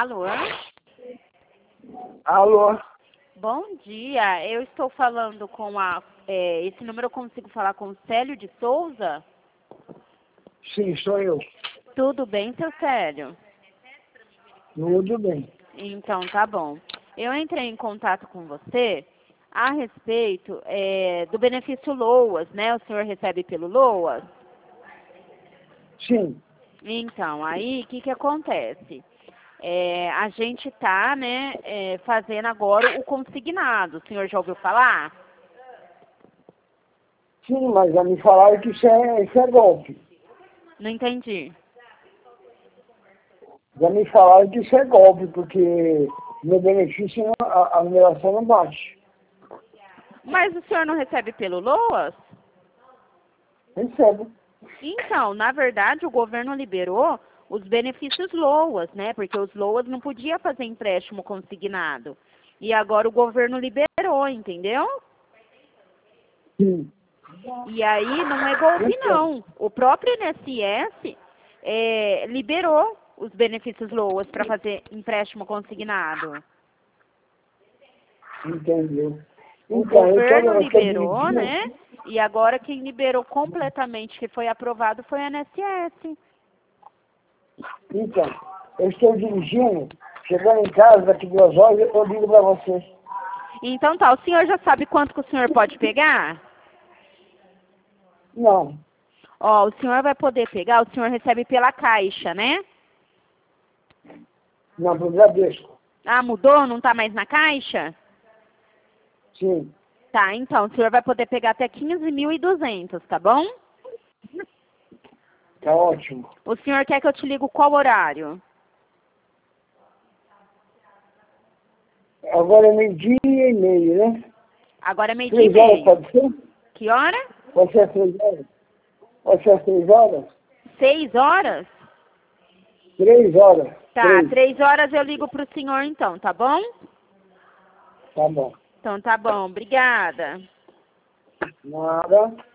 Alô? Alô? Bom dia, eu estou falando com esse número eu consigo falar com o Célio de Souza? Sim, sou eu. Tudo bem, seu Célio? Tudo bem. Então, tá bom. Eu entrei em contato com você a respeito do benefício LOAS, né? O senhor recebe pelo LOAS? Sim. Então, aí, o que acontece? A gente está, né, fazendo agora o consignado. O senhor já ouviu falar? Sim, mas já me falaram que isso é golpe. Não entendi. Já me falaram que isso é golpe, porque meu benefício, a numeração não bate. Mas o senhor não recebe pelo LOAS? Recebe. Então, na verdade, o governo liberou os benefícios LOAS, né? Porque os LOAS não podia fazer empréstimo consignado. E agora o governo liberou, entendeu? Sim. E aí não é golpe, não. O próprio INSS liberou os benefícios LOAS para fazer empréstimo consignado. Entendeu? O Então, governo eu tô liberou, dirigindo. né? E agora quem liberou completamente, que foi aprovado, foi a INSS. Então, eu estou dirigindo. Chegando em casa, daqui 2 horas, eu ligo para você. Então tá, o senhor já sabe quanto que o senhor pode pegar? Não. Ó, o senhor vai poder pegar, o senhor recebe pela Caixa, né? Não, pro Bradesco. Ah, mudou? Não tá mais na Caixa? Sim. Tá, então, o senhor vai poder pegar até 15.200, tá bom? Tá ótimo. O senhor quer que eu te ligo qual horário? Agora é 12h30, né? Agora é 3 horas, 12h30. pode ser? Que hora? Pode ser às 3 horas? Pode ser às 3 horas? 6 horas? 3 horas. Tá, 3 horas eu ligo pro senhor então, tá bom? Tá bom. Então tá bom, obrigada. Nada.